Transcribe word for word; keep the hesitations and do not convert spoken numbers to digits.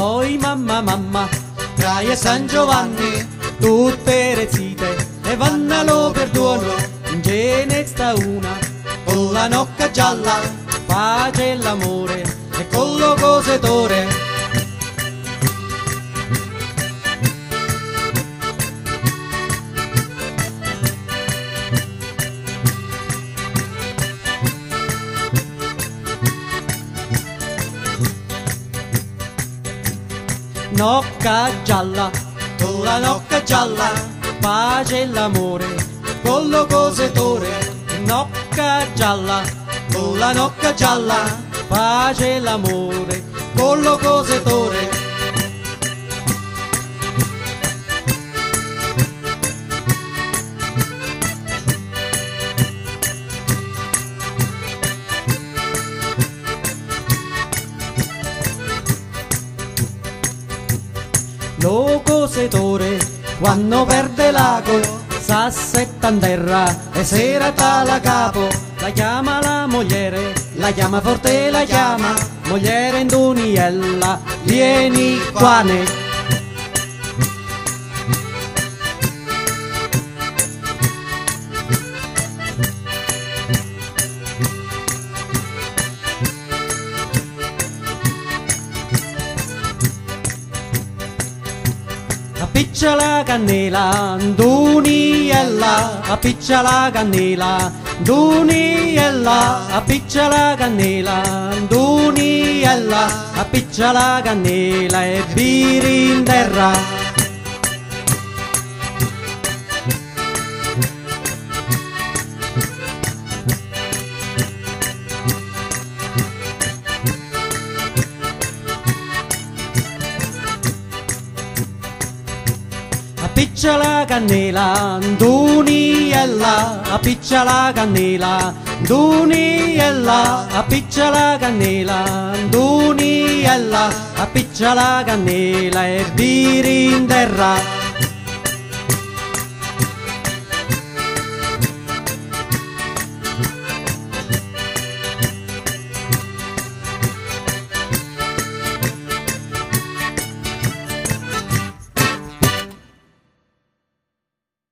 Poi mamma mamma, Gaia e San Giovanni, tutte rezzite e vanno allo perdono. In gene sta una, con la nocca gialla, face l'amore e con lo cosetore. Nocca gialla, con la nocca gialla, pace l'amore, con lo cosetore. Nocca gialla, con la nocca gialla, pace l'amore, con lo cosetore. Lo cosetore, quando perde l'ago, s'assetta in terra e sera tala capo. La chiama la mogliere, la chiama forte, la chiama mogliere in duniella, vieni quane. Appiccia la cannella, d'uniella, appiccia la cannella, d'uniella, appiccia la cannella, d'uniella, appiccia la cannella e viri in terra. Appiccia la cannella, d'uniella, appiccia la cannella, d'uniella, appiccia la cannella, d'uniella, appiccia la cannella e viri in terra.